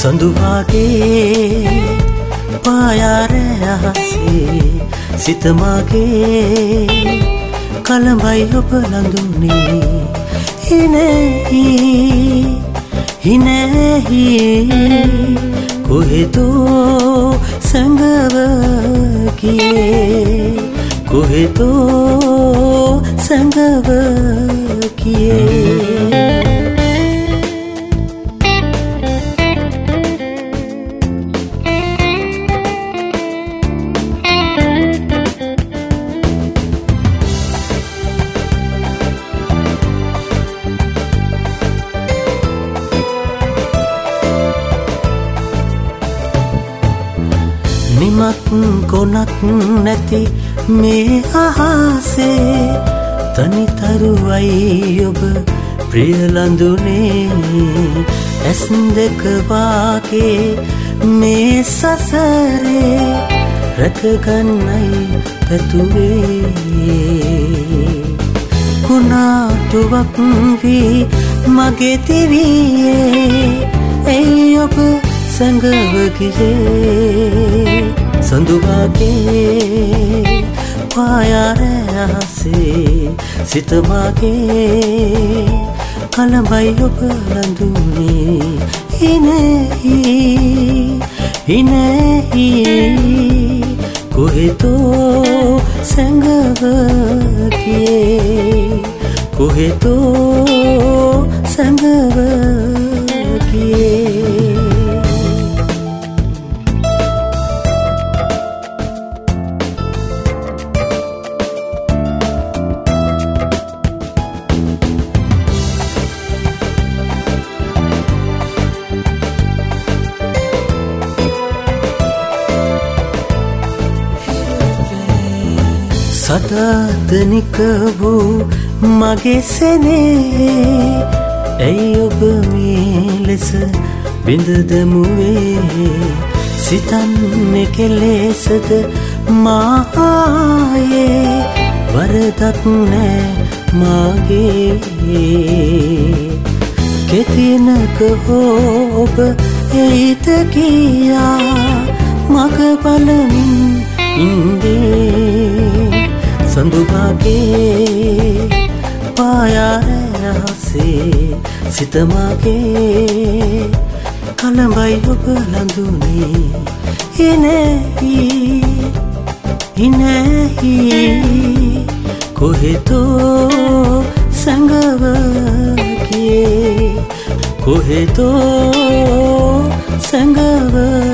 සඳුවාගේ පායාරේ අහසේ සිතමාගේ කලඹයි ඔබ ලඳුනේ හිනෙහි හිනෙහි කොහෙදෝ සැඟව ගියේ කොහෙදෝ සැඟව ගියේ නිමක් කොනක් නැති මේ අහසේ තනිතරුවයි ඔබ ප්‍රිය ලඳුනේ ඇස් දෙක වාගේ මේ සසරේ රැකගන්නයි පැතුවේ කුණාටුවක් වී මගේ දිවියේ ඇයි ඔබ සැඟව ගියේ සඳුවාගේ පායාරේ අහසේ සිතමාගේ කලඹයි ඔබ ලඳුනේ හිනෙහි හිනෙහි කොහෙදෝ සැඟව ගියේ කොහෙදෝ සැඟව ගියේ සදාතනික වූ මගේ සෙනේ ඇයි ඔබ මේ ලෙස බිඳ දැමුවේ සිතන්නේ කෙලෙසද මායේ වරදක් නෑ මාගේ කෙතිනක ඔබ එයිද කියා මග බලමින් ඉන්නේ සඳුවාගේ පායාරේ අහසේ සිතමාගේ කලඹයි ඔබ ලඳුනේ හිනෙහි හිනෙහි කොහෙදෝ සැඟව ගියේ කොහෙදෝ සැඟව